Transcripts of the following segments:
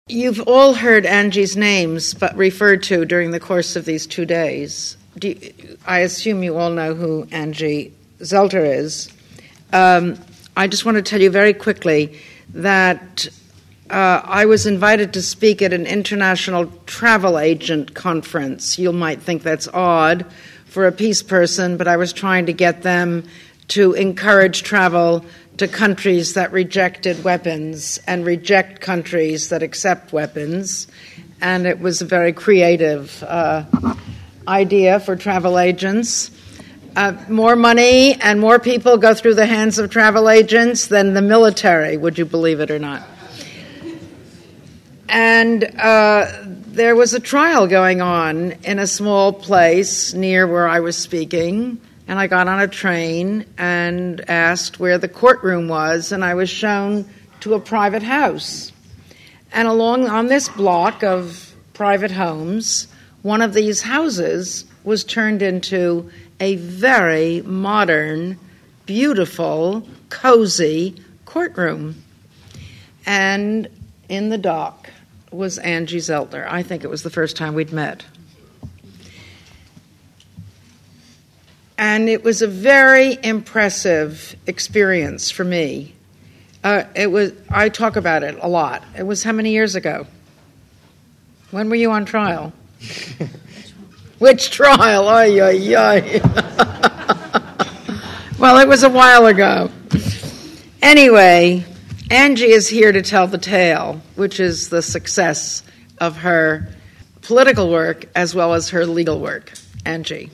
You've all heard Angie's names, but referred to during the course of these 2 days. I assume you all know who Angie Zelter is. I just want to tell you very quickly that I was invited to speak at an international travel agent conference. You might think that's odd for a peace person, but I was trying to get them to encourage travel to countries that rejected weapons and reject countries that accept weapons. And it was a very creative idea for travel agents. More money and more people go through the hands of travel agents than the military, would you believe it or not? And there was a trial going on in a small place near where I was speaking, and I got on a train and asked where the courtroom was, and I was shown to a private house. And along on this block of private homes, one of these houses was turned into a very modern, beautiful, cozy courtroom. And in the dock was Angie Zelter. I think it was the first time we'd met. And it was a very impressive experience for me. I talk about it a lot. It was how many years ago? When were you on trial? Which trial? Oy, oy, oy. Well, it was a while ago. Anyway, Angie is here to tell the tale, which is the success of her political work as well as her legal work. Angie.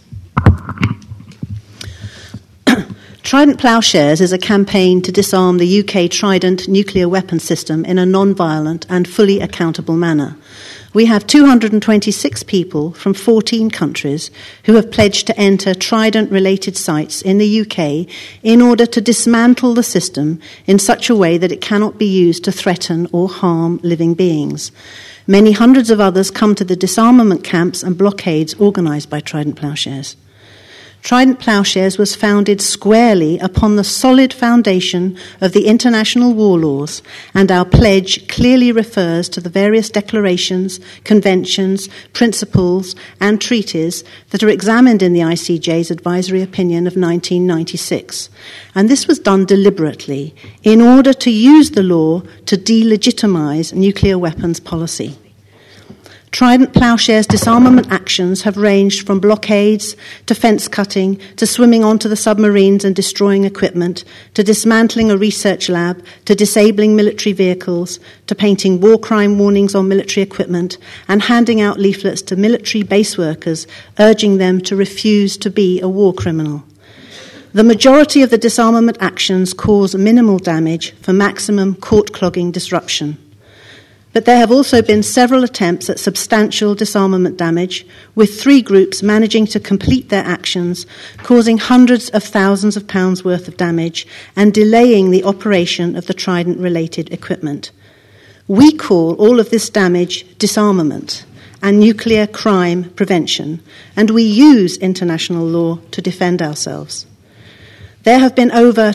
Trident Ploughshares is a campaign to disarm the UK Trident nuclear weapon system in a non-violent and fully accountable manner. We have 226 people from 14 countries who have pledged to enter Trident-related sites in the UK in order to dismantle the system in such a way that it cannot be used to threaten or harm living beings. Many hundreds of others come to the disarmament camps and blockades organised by Trident Ploughshares. Trident Ploughshares was founded squarely upon the solid foundation of the international war laws, and our pledge clearly refers to the various declarations, conventions, principles, and treaties that are examined in the ICJ's advisory opinion of 1996. And this was done deliberately in order to use the law to delegitimize nuclear weapons policy. Trident Ploughshares' disarmament actions have ranged from blockades to fence cutting to swimming onto the submarines and destroying equipment to dismantling a research lab to disabling military vehicles to painting war crime warnings on military equipment and handing out leaflets to military base workers urging them to refuse to be a war criminal. The majority of the disarmament actions cause minimal damage for maximum court-clogging disruption. But there have also been several attempts at substantial disarmament damage, with 3 groups managing to complete their actions, causing hundreds of thousands of pounds worth of damage and delaying the operation of the Trident-related equipment. We call all of this damage disarmament and nuclear crime prevention, and we use international law to defend ourselves. There have been over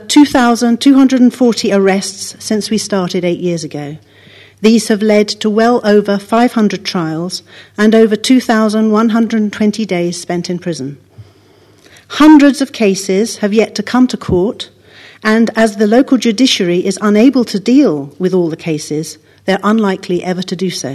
2,240 arrests since we started 8 years ago. These have led to well over 500 trials and over 2,120 days spent in prison. Hundreds of cases have yet to come to court, and as the local judiciary is unable to deal with all the cases, they're unlikely ever to do so.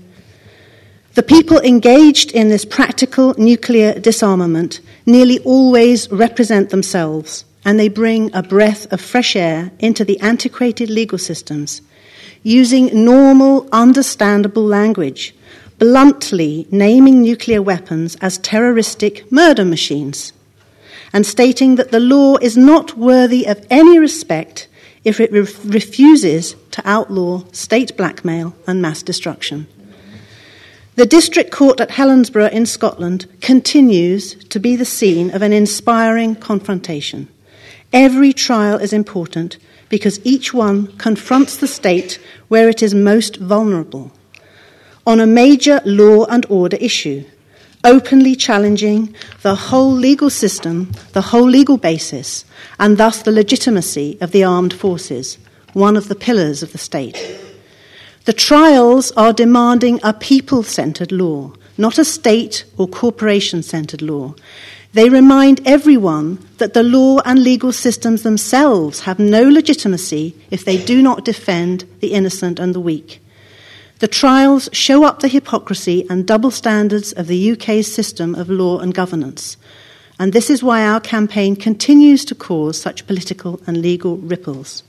The people engaged in this practical nuclear disarmament nearly always represent themselves, and they bring a breath of fresh air into the antiquated legal systems, using normal, understandable language, bluntly naming nuclear weapons as terroristic murder machines, and stating that the law is not worthy of any respect if it refuses to outlaw state blackmail and mass destruction. The district court at Helensburgh in Scotland continues to be the scene of an inspiring confrontation. Every trial is important because each one confronts the state where it is most vulnerable on a major law and order issue, openly challenging the whole legal system, the whole legal basis, and thus the legitimacy of the armed forces, one of the pillars of the state. The trials are demanding a people-centred law, not a state or corporation-centred law. They remind everyone that the law and legal systems themselves have no legitimacy if they do not defend the innocent and the weak. The trials show up the hypocrisy and double standards of the UK's system of law and governance. And this is why our campaign continues to cause such political and legal ripples.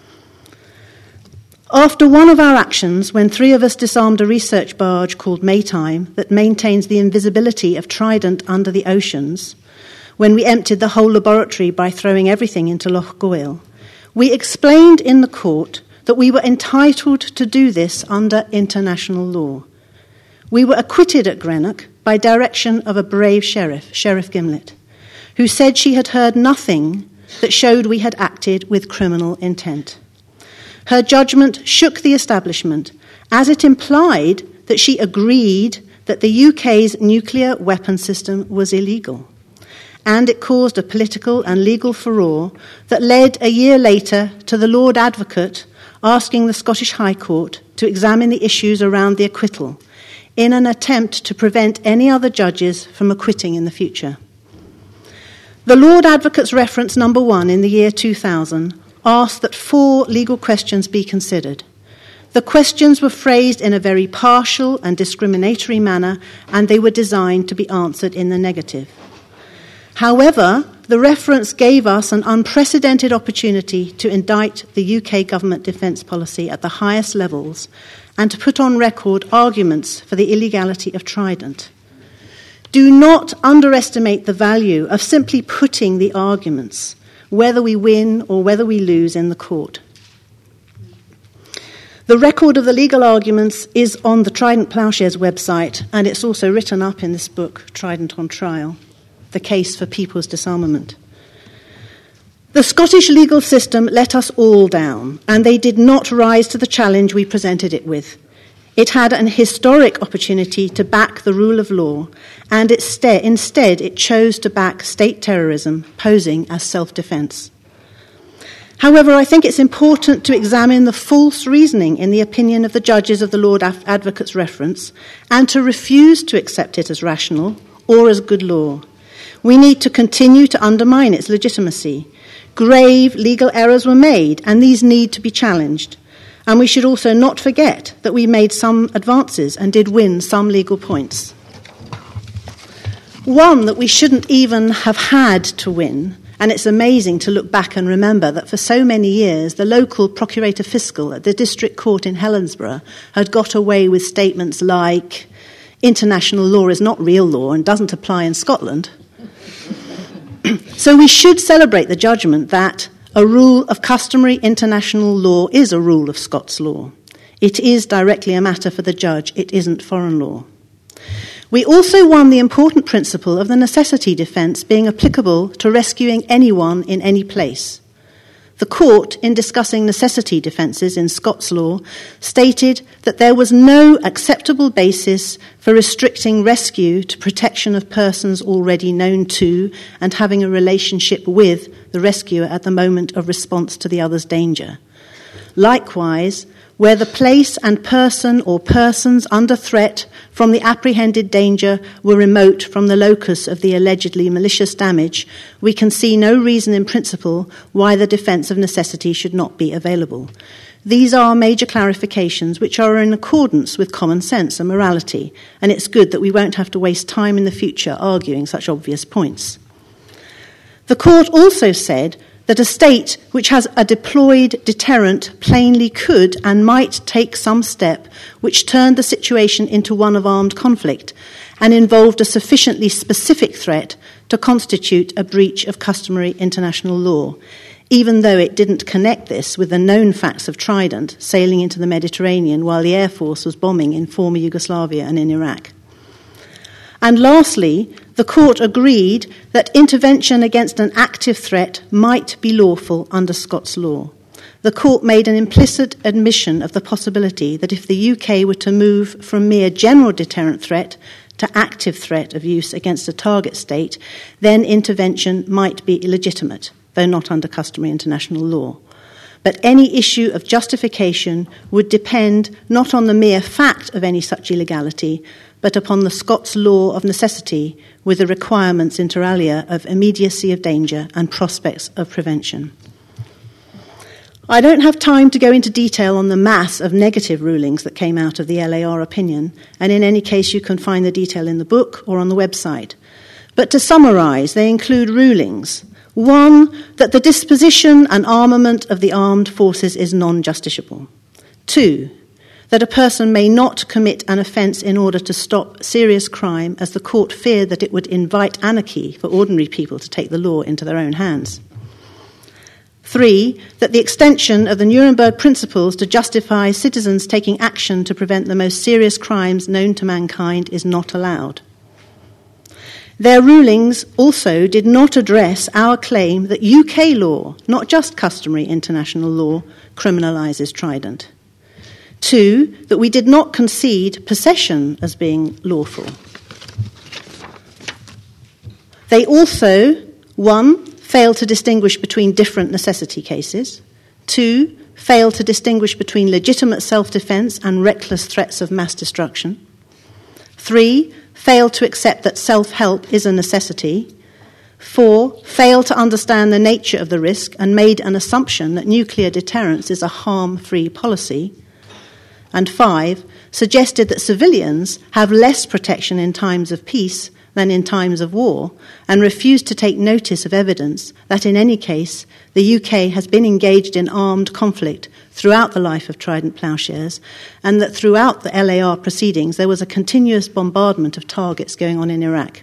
After one of our actions, when 3 of us disarmed a research barge called Maytime that maintains the invisibility of Trident under the oceans, when we emptied the whole laboratory by throwing everything into Loch Goil, we explained in the court that we were entitled to do this under international law. We were acquitted at Greenock by direction of a brave sheriff, Sheriff Gimlet, who said she had heard nothing that showed we had acted with criminal intent. Her judgment shook the establishment, as it implied that she agreed that the UK's nuclear weapon system was illegal. And it caused a political and legal furore that led a year later to the Lord Advocate asking the Scottish High Court to examine the issues around the acquittal in an attempt to prevent any other judges from acquitting in the future. The Lord Advocate's reference number 1 in the year 2000 asked that 4 legal questions be considered. The questions were phrased in a very partial and discriminatory manner, and they were designed to be answered in the negative. However, the reference gave us an unprecedented opportunity to indict the UK government defence policy at the highest levels and to put on record arguments for the illegality of Trident. Do not underestimate the value of simply putting the arguments, whether we win or whether we lose in the court. The record of the legal arguments is on the Trident Ploughshares website, and it's also written up in this book, Trident on Trial, The Case for People's Disarmament. The Scottish legal system let us all down, and they did not rise to the challenge we presented it with. It had an historic opportunity to back the rule of law, and instead it chose to back state terrorism, posing as self-defence. However, I think it's important to examine the false reasoning in the opinion of the judges of the Lord Advocate's reference and to refuse to accept it as rational or as good law. We need to continue to undermine its legitimacy. Grave legal errors were made, and these need to be challenged. And we should also not forget that we made some advances and did win some legal points. One that we shouldn't even have had to win, and it's amazing to look back and remember that for so many years the local Procurator Fiscal at the District Court in Helensburgh had got away with statements like, international law is not real law and doesn't apply in Scotland. So we should celebrate the judgment that a rule of customary international law is a rule of Scots law. It is directly a matter for the judge. It isn't foreign law. We also won the important principle of the necessity defence being applicable to rescuing anyone in any place. The court, in discussing necessity defences in Scots law, stated that there was no acceptable basis for restricting rescue to protection of persons already known to and having a relationship with the rescuer at the moment of response to the other's danger. Likewise, where the place and person or persons under threat from the apprehended danger were remote from the locus of the allegedly malicious damage, we can see no reason in principle why the defence of necessity should not be available. These are major clarifications which are in accordance with common sense and morality, and it's good that we won't have to waste time in the future arguing such obvious points. The court also said that a state which has a deployed deterrent plainly could and might take some step which turned the situation into one of armed conflict and involved a sufficiently specific threat to constitute a breach of customary international law, even though it didn't connect this with the known facts of Trident sailing into the Mediterranean while the Air Force was bombing in former Yugoslavia and in Iraq. And lastly, the court agreed that intervention against an active threat might be lawful under Scots law. The court made an implicit admission of the possibility that if the UK were to move from mere general deterrent threat to active threat of use against a target state, then intervention might be illegitimate, though not under customary international law. but any issue of justification would depend not on the mere fact of any such illegality, but upon the Scots law of necessity, with the requirements inter alia of immediacy of danger and prospects of prevention. I don't have time to go into detail on the mass of negative rulings that came out of the LAR opinion, and in any case you can find the detail in the book or on the website. But to summarise, they include rulings. 1, that the disposition and armament of the armed forces is non-justiciable. 2, that a person may not commit an offence in order to stop serious crime, as the court feared that it would invite anarchy for ordinary people to take the law into their own hands. 3, that the extension of the Nuremberg principles to justify citizens taking action to prevent the most serious crimes known to mankind is not allowed. Their rulings also did not address our claim that UK law, not just customary international law, criminalises Trident. 2, that we did not concede possession as being lawful. They also, 1, failed to distinguish between different necessity cases. 2, failed to distinguish between legitimate self-defence and reckless threats of mass destruction. 3, failed to accept that self-help is a necessity. 4, failed to understand the nature of the risk and made an assumption that nuclear deterrence is a harm-free policy. And 5, suggested that civilians have less protection in times of peace than in times of war, and refused to take notice of evidence that in any case the UK has been engaged in armed conflict throughout the life of Trident ploughshares, and that throughout the LAR proceedings there was a continuous bombardment of targets going on in Iraq.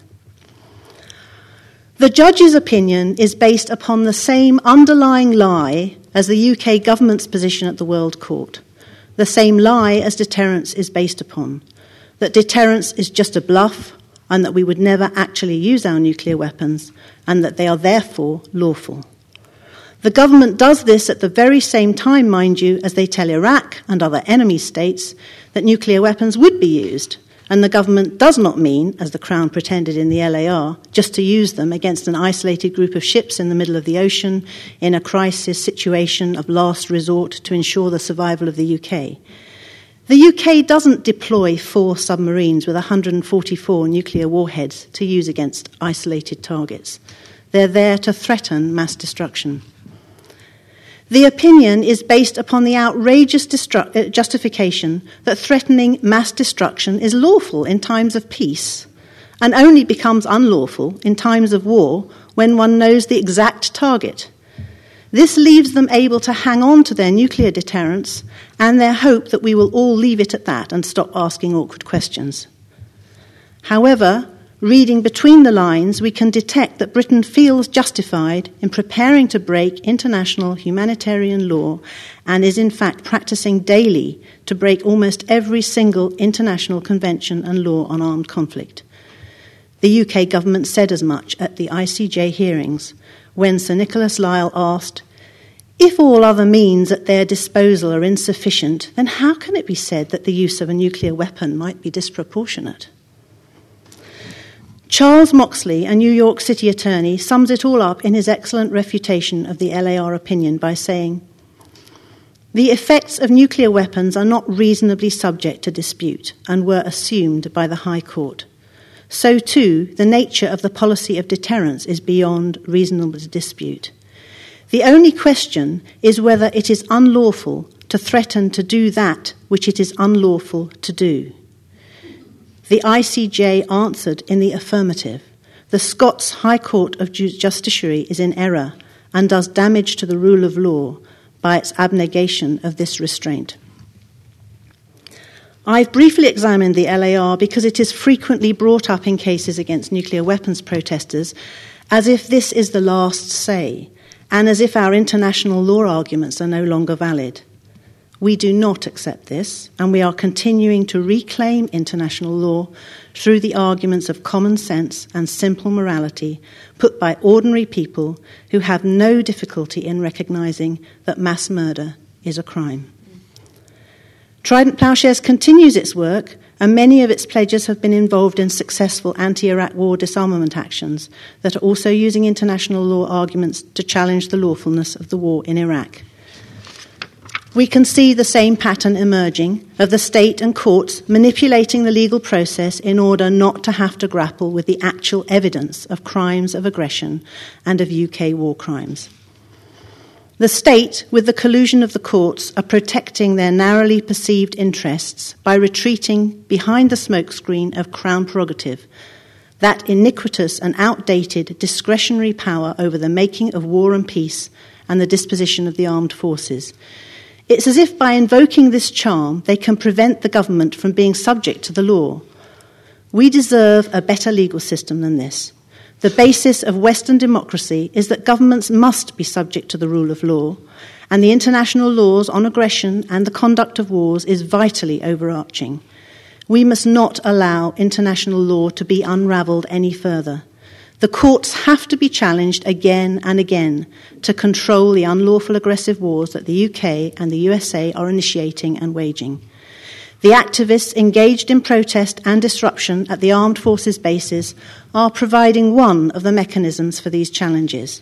The judge's opinion is based upon the same underlying lie as the UK government's position at the World Court, the same lie as deterrence is based upon, that deterrence is just a bluff, and that we would never actually use our nuclear weapons, and that they are therefore lawful. The government does this at the very same time, mind you, as they tell Iraq and other enemy states that nuclear weapons would be used, and the government does not mean, as the Crown pretended in the LAR, just to use them against an isolated group of ships in the middle of the ocean in a crisis situation of last resort to ensure the survival of the UK. The UK doesn't deploy 4 submarines with 144 nuclear warheads to use against isolated targets. They're there to threaten mass destruction. The opinion is based upon the outrageous justification that threatening mass destruction is lawful in times of peace and only becomes unlawful in times of war when one knows the exact target. This leaves them able to hang on to their nuclear deterrence and their hope that we will all leave it at that and stop asking awkward questions. However, reading between the lines, we can detect that Britain feels justified in preparing to break international humanitarian law and is in fact practicing daily to break almost every single international convention and law on armed conflict. The UK government said as much at the ICJ hearings when Sir Nicholas Lyle asked, "If all other means at their disposal are insufficient, then how can it be said that the use of a nuclear weapon might be disproportionate?" Charles Moxley, a New York City attorney, sums it all up in his excellent refutation of the LAR opinion by saying, "The effects of nuclear weapons are not reasonably subject to dispute and were assumed by the High Court. So too, the nature of the policy of deterrence is beyond reasonable dispute. The only question is whether it is unlawful to threaten to do that which it is unlawful to do." The ICJ answered in the affirmative. The Scots High Court of Justiciary is in error and does damage to the rule of law by its abnegation of this restraint. I've briefly examined the LAR because it is frequently brought up in cases against nuclear weapons protesters as if this is the last say, and as if our international law arguments are no longer valid. We do not accept this, and we are continuing to reclaim international law through the arguments of common sense and simple morality put by ordinary people who have no difficulty in recognising that mass murder is a crime. Trident Ploughshares continues its work, and many of its pledges have been involved in successful anti-Iraq war disarmament actions that are also using international law arguments to challenge the lawfulness of the war in Iraq. We can see the same pattern emerging of the state and courts manipulating the legal process in order not to have to grapple with the actual evidence of crimes of aggression and of UK war crimes. The state, with the collusion of the courts, are protecting their narrowly perceived interests by retreating behind the smokescreen of Crown prerogative, that iniquitous and outdated discretionary power over the making of war and peace and the disposition of the armed forces. It's as if by invoking this charm, they can prevent the government from being subject to the law. We deserve a better legal system than this. The basis of Western democracy is that governments must be subject to the rule of law, and the international laws on aggression and the conduct of wars is vitally overarching. We must not allow international law to be unravelled any further. The courts have to be challenged again and again to control the unlawful aggressive wars that the UK and the USA are initiating and waging. The activists engaged in protest and disruption at the armed forces bases are providing one of the mechanisms for these challenges.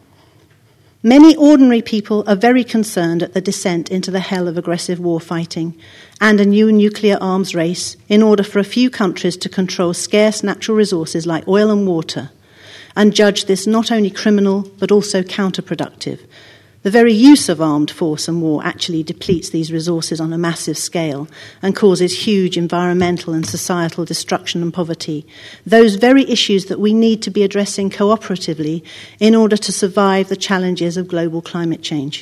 Many ordinary people are very concerned at the descent into the hell of aggressive war fighting and a new nuclear arms race in order for a few countries to control scarce natural resources like oil and water, and judge this not only criminal but also counterproductive. The very use of armed force and war actually depletes these resources on a massive scale and causes huge environmental and societal destruction and poverty, those very issues that we need to be addressing cooperatively in order to survive the challenges of global climate change.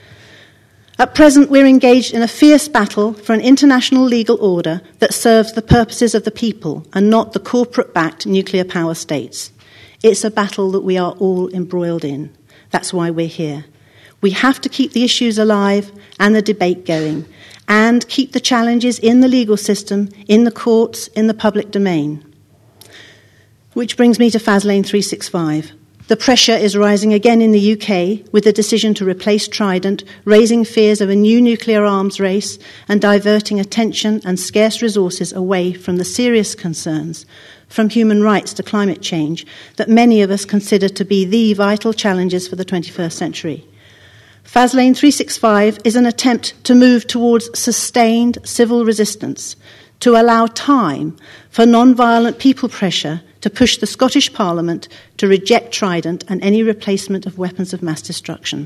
At present, we're engaged in a fierce battle for an international legal order that serves the purposes of the people and not the corporate-backed nuclear power states. It's a battle that we are all embroiled in. That's why we're here. We have to keep the issues alive and the debate going, and keep the challenges in the legal system, in the courts, in the public domain. Which brings me to FASLANE 365. The pressure is rising again in the UK with the decision to replace Trident, raising fears of a new nuclear arms race and diverting attention and scarce resources away from the serious concerns, from human rights to climate change, that many of us consider to be the vital challenges for the 21st century. FASLANE 365 is an attempt to move towards sustained civil resistance, to allow time for non-violent people pressure to push the Scottish Parliament to reject Trident and any replacement of weapons of mass destruction.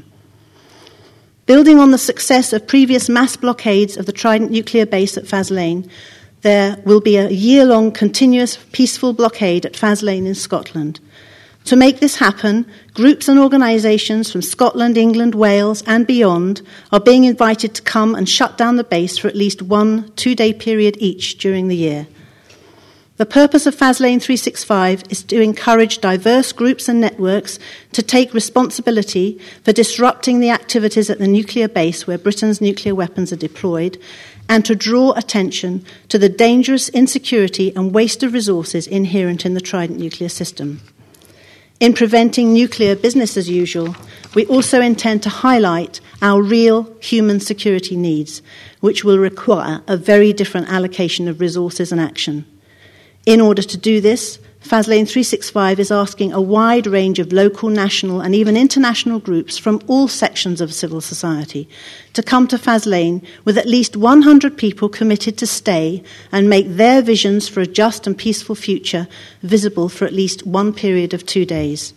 Building on the success of previous mass blockades of the Trident nuclear base at FASLANE, there will be a year-long continuous peaceful blockade at FASLANE in Scotland. To make this happen, groups and organisations from Scotland, England, Wales and beyond are being invited to come and shut down the base for at least 1 2-day period each during the year. The purpose of FASLANE 365 is to encourage diverse groups and networks to take responsibility for disrupting the activities at the nuclear base where Britain's nuclear weapons are deployed, and to draw attention to the dangerous insecurity and waste of resources inherent in the Trident nuclear system. In preventing nuclear business as usual, we also intend to highlight our real human security needs, which will require a very different allocation of resources and action. In order to do this, FASLANE 365 is asking a wide range of local, national and even international groups from all sections of civil society to come to FASLANE with at least 100 people committed to stay and make their visions for a just and peaceful future visible for at least one period of 2 days.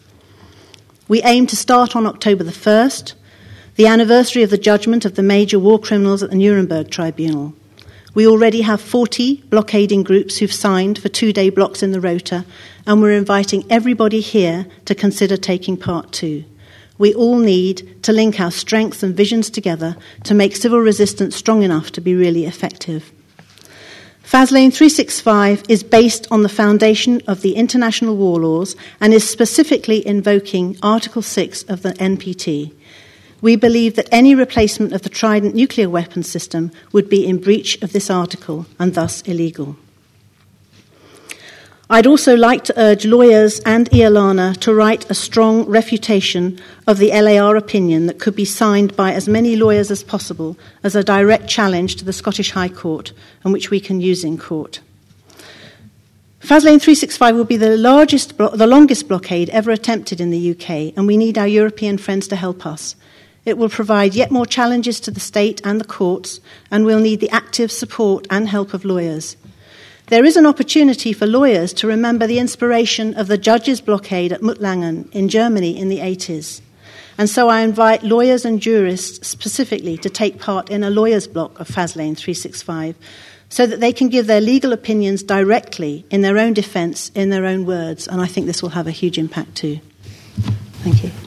We aim to start on October the 1st, the anniversary of the judgment of the major war criminals at the Nuremberg Tribunal. We already have 40 blockading groups who've signed for 2-day blocks in the rota, and we're inviting everybody here to consider taking part too. We all need to link our strengths and visions together to make civil resistance strong enough to be really effective. FASLANE 365 is based on the foundation of the international war laws and is specifically invoking Article 6 of the NPT. We believe that any replacement of the Trident nuclear weapons system would be in breach of this article and thus illegal. I'd also like to urge lawyers and IALANA to write a strong refutation of the LAR opinion that could be signed by as many lawyers as possible as a direct challenge to the Scottish High Court and which we can use in court. FASLANE 365 will be the longest blockade ever attempted in the UK, and we need our European friends to help us. It will provide yet more challenges to the state and the courts, and will need the active support and help of lawyers. There is an opportunity for lawyers to remember the inspiration of the judges' blockade at Muttlangen in Germany in the 80s. And so I invite lawyers and jurists specifically to take part in a lawyers' block of Faslane 365 so that they can give their legal opinions directly in their own defence, in their own words. And I think this will have a huge impact too. Thank you.